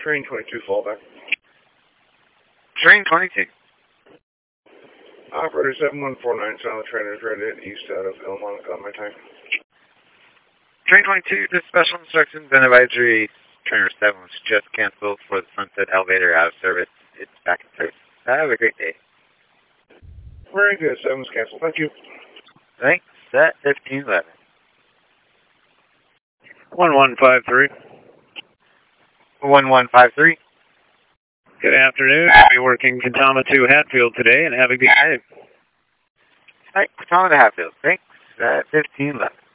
Train 22 fallback. Train 22. Operator 7149, Silent Trainer is ready at east out of El Monaco on my time. Train 22, the special instructions and advisory. Trainer 7 was just canceled for the Sunset Elevator out of service. It's back in service. Have a great day. Very good. 7's canceled. Thank you. Thanks. Set 1511. 1153. 1153. Good afternoon. I'll be working Katama to Hatfield today and have a good day. All right, Katama to Hatfield. Thanks. Set 1511.